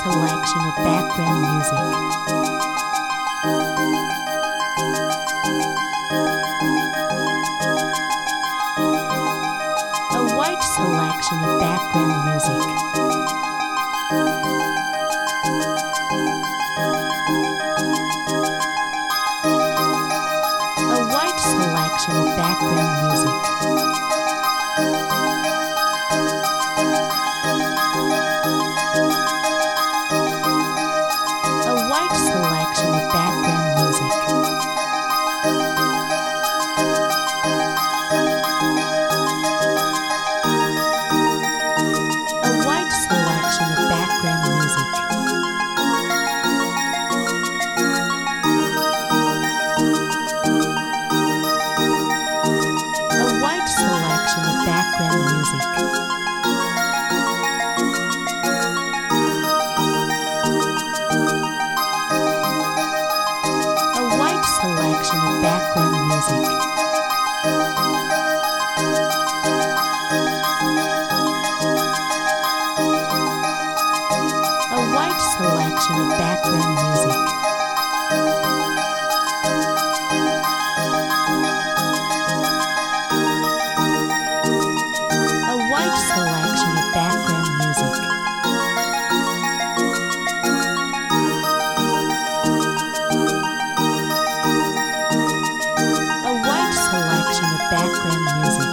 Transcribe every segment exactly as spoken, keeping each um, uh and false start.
selection of background music. A wide selection of background music. A wide selection of background music. A wide selection of background music. A wide selection of background music. A wide selection of background music. A wide selection of background music. A wide selection of background music. A wide selection of background music. A wide selection of background music.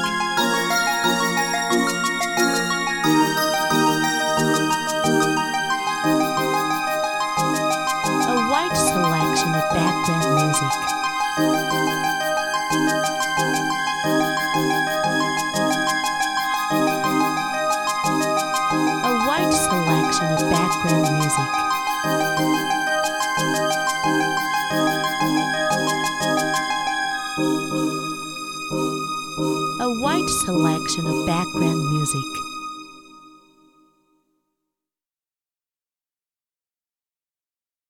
A wide selection of background music. A wide selection of background music. A wide selection of background music.